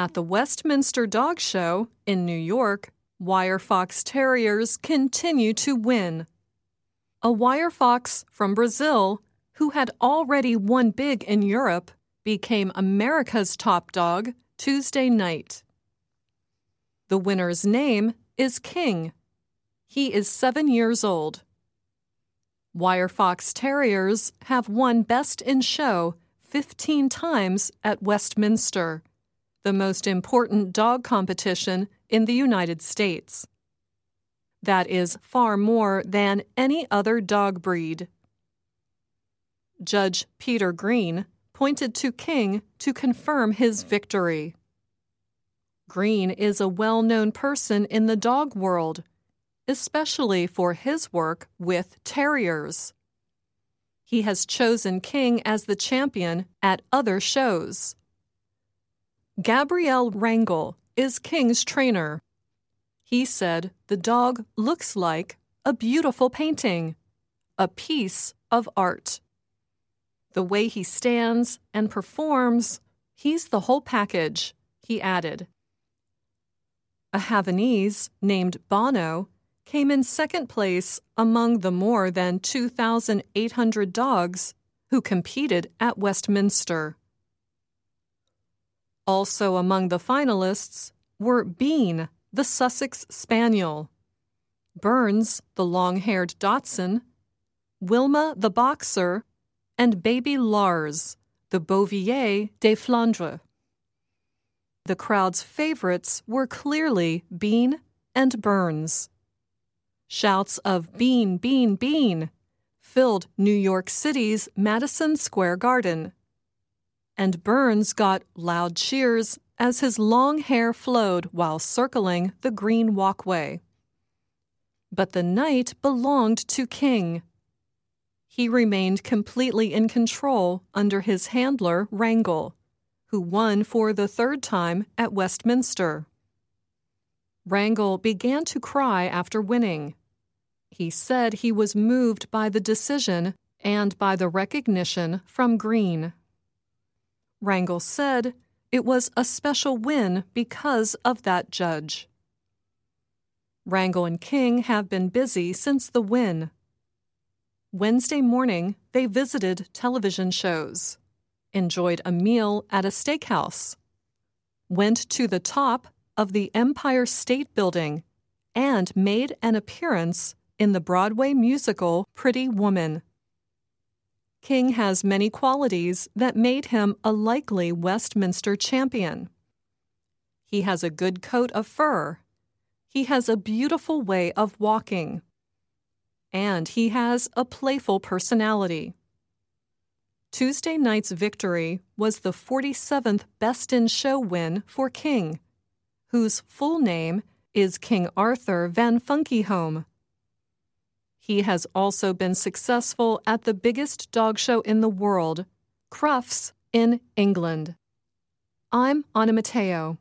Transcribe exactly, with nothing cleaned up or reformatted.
At the Westminster Dog Show in New York, Wire Fox Terriers continue to win. A Wire Fox from Brazil, who had already won big in Europe, became America's top dog Tuesday night. The winner's name is King. He is seven years old. Wire Fox Terriers have won Best in Show fifteen times at Westminster, the most important dog competition in the United States. That is far more than any other dog breed. Judge Peter Green pointed to King to confirm his victory. Green is a well-known person in the dog world, especially for his work with terriers. He has chosen King as the champion at other shows. Gabrielle Rangel is King's trainer. He said the dog looks like a beautiful painting, a piece of art. The way he stands and performs, he's the whole package, he added. A Havanese named Bono came in second place among the more than two thousand eight hundred dogs who competed at Westminster. Also among the finalists were Bean, the Sussex Spaniel, Burns, the long-haired Dachshund, Wilma, the Boxer, and baby Lars, the Bouvier de Flandre. The crowd's favorites were clearly Bean and Burns. Shouts of "Bean, Bean, Bean" filled New York City's Madison Square Garden, and Burns got loud cheers as his long hair flowed while circling the green walkway. But the night belonged to King. He remained completely in control under his handler, Rangel, who won for the third time at Westminster. Rangel began to cry after winning. He said he was moved by the decision and by the recognition from Green. Rangel said it was a special win because of that judge. Rangel and King have been busy since the win. Wednesday morning, they visited television shows, enjoyed a meal at a steakhouse, went to the top of the Empire State Building, and made an appearance in the Broadway musical Pretty Woman. King has many qualities that made him a likely Westminster champion. He has a good coat of fur. He has a beautiful way of walking. And he has a playful personality. Tuesday night's victory was the forty-seventh Best in Show win for King, whose full name is King Arthur Van Funkyhome. He has also been successful at the biggest dog show in the world, Crufts in England. I'm Anna Matteo.